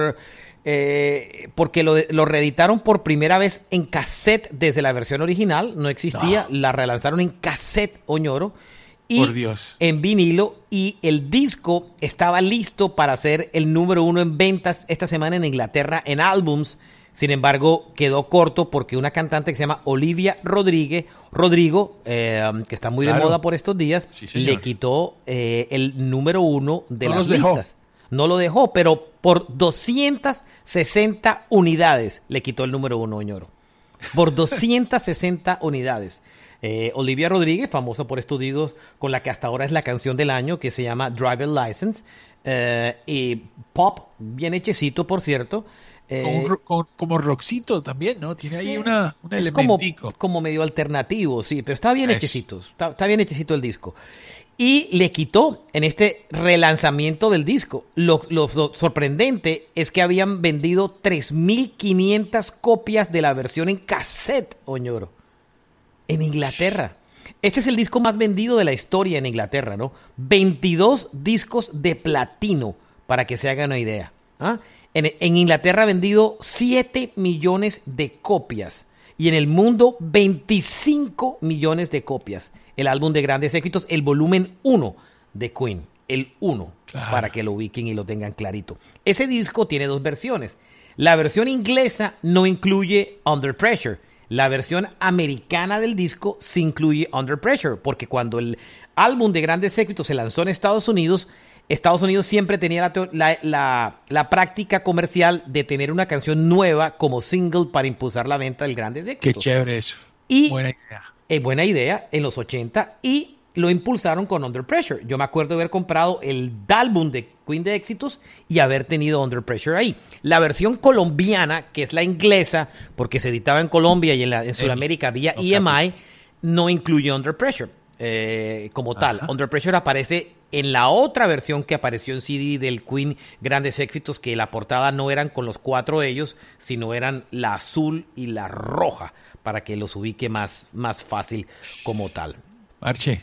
F: Porque lo reeditaron por primera vez en cassette desde la versión original. No existía, la relanzaron en cassette, Oñoro. Y
G: Por Dios.
F: en vinilo, y el disco estaba listo para ser el número 1 en ventas esta semana en Inglaterra en álbums. Sin embargo, quedó corto porque una cantante que se llama Olivia Rodrigo, que está muy de moda por estos días,
G: Sí, señor.
F: le quitó el número 1 de
G: No
F: las
G: los dejó.
F: listas. No lo dejó, pero por 260 unidades le quitó el número 1, Oñoro. Por 260 unidades. Olivia Rodríguez, famosa por estos discos con la que hasta ahora es la canción del año, que se llama Driver License. Y pop, bien hechecito, por cierto.
G: Como rockcito también, ¿no? Tiene ahí
F: Sí,
G: un
F: es
G: elementico.
F: como medio alternativo, sí, pero está bien
G: Es.
F: hechecito. Está bien hechecito el disco. Y le quitó en este relanzamiento del disco. Lo sorprendente es que habían vendido 3.500 copias de la versión en cassette, Oñoro, en Inglaterra. Este es el disco más vendido de la historia en Inglaterra, ¿no? 22 discos de platino, para que se hagan una idea. ¿Ah? En Inglaterra ha vendido 7 millones de copias. Y en el mundo, 25 millones de copias. El álbum de grandes éxitos, el volumen 1 de Queen. El 1,
G: Claro.
F: para que lo ubiquen y lo tengan clarito. Ese disco tiene dos versiones. La versión inglesa no incluye Under Pressure. La versión americana del disco sí incluye Under Pressure, porque cuando el álbum de grandes éxitos se lanzó en Estados Unidos siempre tenía la práctica comercial de tener una canción nueva como single para impulsar la venta del grandes
G: Qué
F: éxitos.
G: chévere eso.
F: Y
G: Buena idea.
F: buena idea en los 80, y lo impulsaron con Under Pressure. Yo me acuerdo de haber comprado el álbum de Queen de éxitos y haber tenido Under Pressure ahí. La versión colombiana, que es la inglesa, porque se editaba en Colombia y en Sudamérica vía EMI, no incluye Under Pressure como tal. Under Pressure aparece en la otra versión que apareció en CD del Queen Grandes Éxitos, que la portada no eran con los 4 ellos, sino eran la azul y la roja, para que los ubique más fácil como tal.
G: Marche.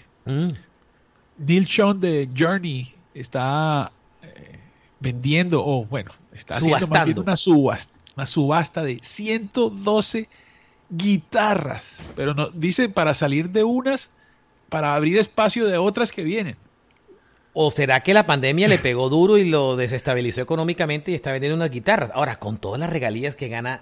G: Neil Sean de Journey está vendiendo, está haciendo más bien una subasta de 112 guitarras, pero no dice para salir de unas, para abrir espacio de otras que vienen.
F: ¿O será que la pandemia le pegó duro y lo desestabilizó económicamente y está vendiendo unas guitarras? Ahora, con todas las regalías que gana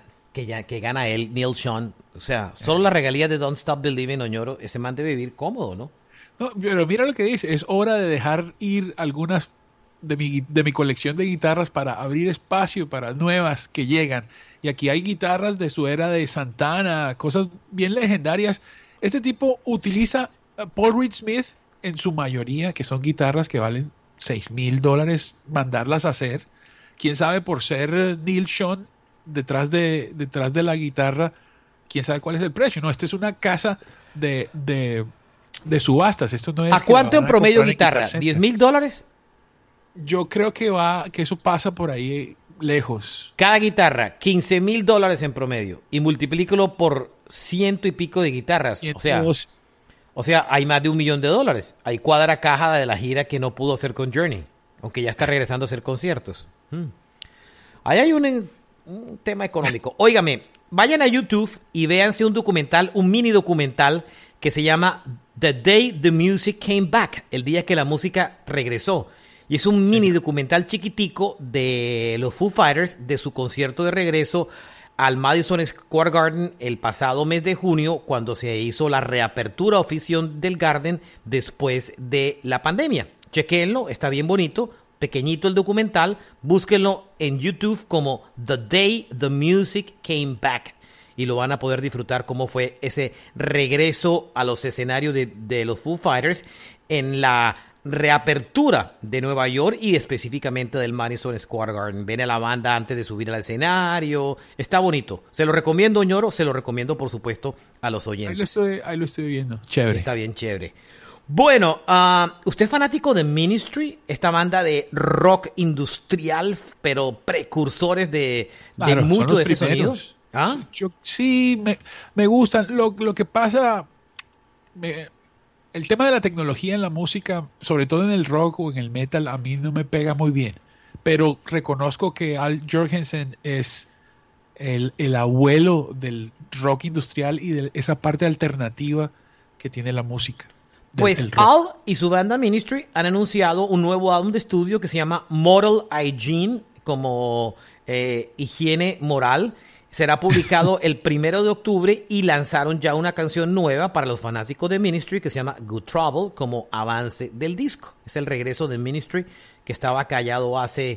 F: él, Neil Sean, o sea, solo las regalías de Don't Stop Believing, Oñoro, ese man debe vivir cómodo, ¿no?
G: No, pero mira lo que dice, es hora de dejar ir algunas de mi colección de guitarras para abrir espacio para nuevas que llegan. Y aquí hay guitarras de su era de Santana, cosas bien legendarias. Este tipo utiliza Paul Reed Smith en su mayoría, que son guitarras que valen $6,000 mandarlas a hacer. Quién sabe, por ser Neil Sean detrás de la guitarra, quién sabe cuál es el precio. No, esta es una casa de subastas. Esto no es
F: ¿A
G: que
F: cuánto
G: van
F: en
G: a
F: promedio
G: comprar en
F: guitarra?
G: Guitar Center.
F: ¿$10,000?
G: Yo creo que eso pasa por ahí lejos.
F: Cada guitarra, $15,000 en promedio. Y multiplícalo por 100 y pico de guitarras.
G: 102.
F: O sea, hay más de $1 millón. Hay cuadra caja de la gira que no pudo hacer con Journey, aunque ya está regresando a hacer conciertos. Ahí hay un tema económico. Óigame, vayan a YouTube y véanse un mini documental que se llama The Day the Music Came Back, el día que la música regresó. Y es un mini documental chiquitico de los Foo Fighters, de su concierto de regreso al Madison Square Garden el pasado mes de junio, cuando se hizo la reapertura oficial del Garden después de la pandemia. Chequéenlo, está bien bonito, pequeñito el documental, búsquenlo en YouTube como The Day the Music Came Back y lo van a poder disfrutar cómo fue ese regreso a los escenarios de los Foo Fighters en la reapertura de Nueva York y específicamente del Madison Square Garden. Ven a la banda antes de subir al escenario. Está bonito. Se lo recomiendo, Oñoro. Se lo recomiendo, por supuesto, a los oyentes.
G: Ahí lo estoy viendo. Chévere.
F: Está bien chévere. Bueno, ¿usted es fanático de Ministry? Esta banda de rock industrial, pero precursores de
G: Claro,
F: mucho
G: son los
F: de ese
G: primeros.
F: sonido. ¿Ah?
G: Sí, me gustan. Lo que pasa, el tema de la tecnología en la música, sobre todo en el rock o en el metal, a mí no me pega muy bien. Pero reconozco que Al Jourgensen es el abuelo del rock industrial y de esa parte alternativa que tiene la música.
F: Pues Al y su banda Ministry han anunciado un nuevo álbum de estudio que se llama Moral Hygiene, como higiene moral. Será publicado el 1 de octubre y lanzaron ya una canción nueva para los fanáticos de Ministry que se llama Good Trouble como avance del disco. Es el regreso de Ministry, que estaba callado hace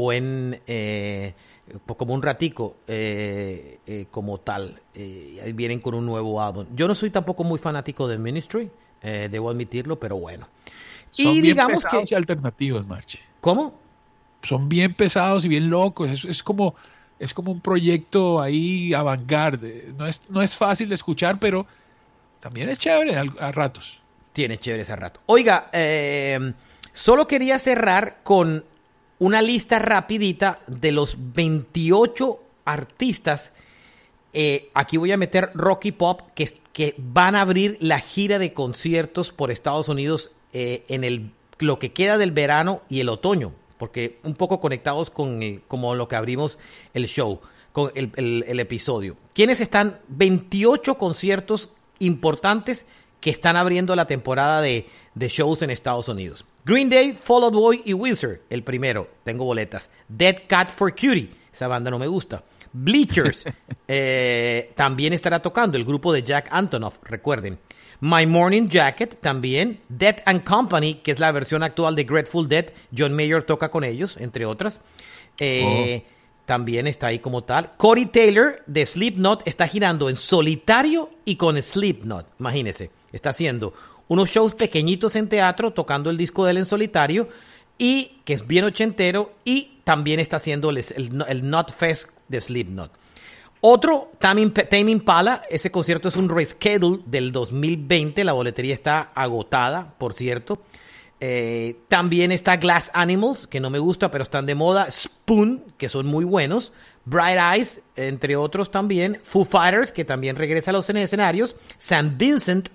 F: como un ratico como tal. Ahí vienen con un nuevo álbum. Yo no soy tampoco muy fanático de Ministry, debo admitirlo, pero bueno.
G: Son
F: y
G: bien
F: digamos
G: pesados
F: que
G: y alternativos, Marche.
F: ¿Cómo?
G: Son bien pesados y bien locos. Es como un proyecto ahí avant-garde. No es fácil de escuchar, pero también es chévere a ratos.
F: Tiene chévere ese rato. Oiga, solo quería cerrar con una lista rapidita de los 28 artistas. Aquí voy a meter rock y pop que van a abrir la gira de conciertos por Estados Unidos en lo que queda del verano y el otoño, porque un poco conectados con como lo que abrimos el show, con el episodio. ¿Quiénes están? 28 conciertos importantes que están abriendo la temporada de shows en Estados Unidos. Green Day, Fall Out Boy y Weezer, el primero, tengo boletas. Dead Cat for Cutie, esa banda no me gusta. Bleachers, también estará tocando el grupo de Jack Antonoff, recuerden. My Morning Jacket también. Dead and Company, que es la versión actual de Grateful Dead. John Mayer toca con ellos, entre otras. También está ahí como tal. Corey Taylor de Slipknot está girando en solitario y con Slipknot. Imagínense, está haciendo unos shows pequeñitos en teatro, tocando el disco de él en solitario, y que es bien ochentero, y también está haciendo el Not Fest de Slipknot. Otro, Tame Impala, ese concierto es un reschedule del 2020, la boletería está agotada, por cierto. También está Glass Animals, que no me gusta, pero están de moda. Spoon, que son muy buenos. Bright Eyes, entre otros también. Foo Fighters, que también regresa a los escenarios. St. Vincent,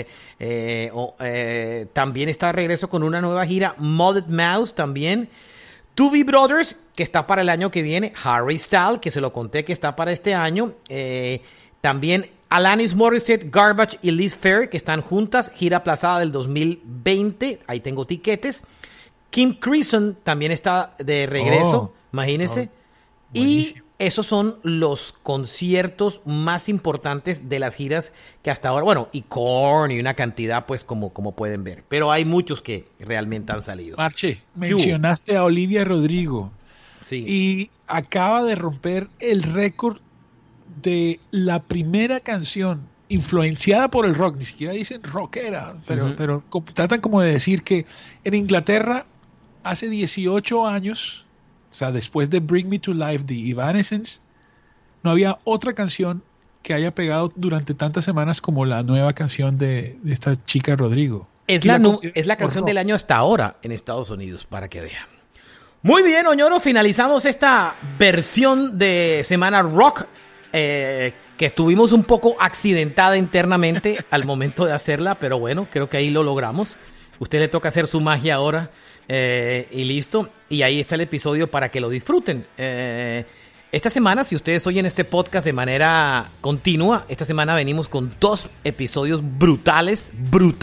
F: también está de regreso con una nueva gira. Mudded Mouse también. Doobie Brothers, que está para el año que viene. Harry Styles, que se lo conté que está para este año. También Alanis Morissette, Garbage y Liz Phair, que están juntas. Gira aplazada del 2020. Ahí tengo tiquetes. Kim Crimson también está de regreso. Imagínense. Y esos son los conciertos más importantes de las giras que hasta ahora, bueno, y Korn y una cantidad, pues, como pueden ver. Pero hay muchos que realmente han salido.
G: Marche, mencionaste a Olivia Rodrigo.
F: Sí.
G: Y acaba de romper el récord de la primera canción influenciada por el rock. Ni siquiera dicen rockera, pero tratan como de decir que en Inglaterra hace 18 años... O sea, después de Bring Me to Life de Evanescence, no había otra canción que haya pegado durante tantas semanas como la nueva canción de esta chica Rodrigo.
F: Es la canción del año hasta ahora en Estados Unidos, para que vean. Muy bien, Oñoro, finalizamos esta versión de Semana Rock, que estuvimos un poco accidentada internamente al momento de hacerla, pero bueno, creo que ahí lo logramos. Usted le toca hacer su magia ahora y listo. Y ahí está el episodio para que lo disfruten. Esta semana, si ustedes oyen este podcast de manera continua, esta semana venimos con 2 episodios brutales.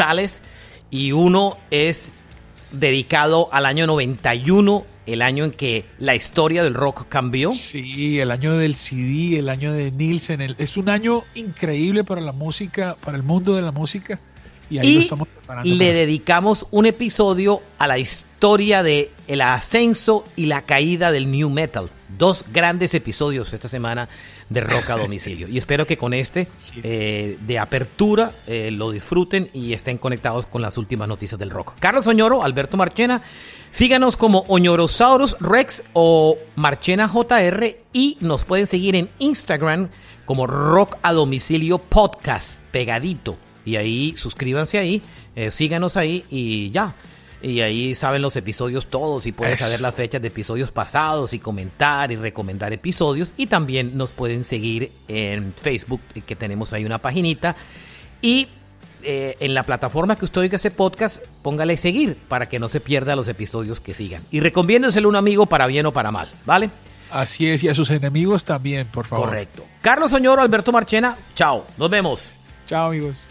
F: Y uno es dedicado al año 91, el año en que la historia del rock cambió.
G: Sí, el año del CD, el año de Nielsen. Es un año increíble para la música, para el mundo de la música. Y ahí lo estamos preparando.
F: Le dedicamos un episodio a la historia de el ascenso y la caída del new metal. 2 grandes episodios esta semana de Rock a Domicilio. Y espero que con de apertura lo disfruten y estén conectados con las últimas noticias del rock. Carlos Oñoro, Alberto Marchena. Síganos como Oñorosaurus Rex o Marchena JR, y nos pueden seguir en Instagram como Rock a Domicilio Podcast, pegadito. Y ahí, suscríbanse ahí, síganos ahí y ya. Y ahí saben los episodios todos y pueden saber las fechas de episodios pasados y comentar y recomendar episodios. Y también nos pueden seguir en Facebook, que tenemos ahí una paginita. Y en la plataforma que usted oiga ese podcast, póngale seguir para que no se pierda los episodios que sigan. Y recomiéndenselo a un amigo para bien o para mal, ¿vale?
G: Así es, y a sus enemigos también, por favor.
F: Correcto. Carlos Oñoro, Alberto Marchena, chao, nos vemos.
G: Chao, amigos.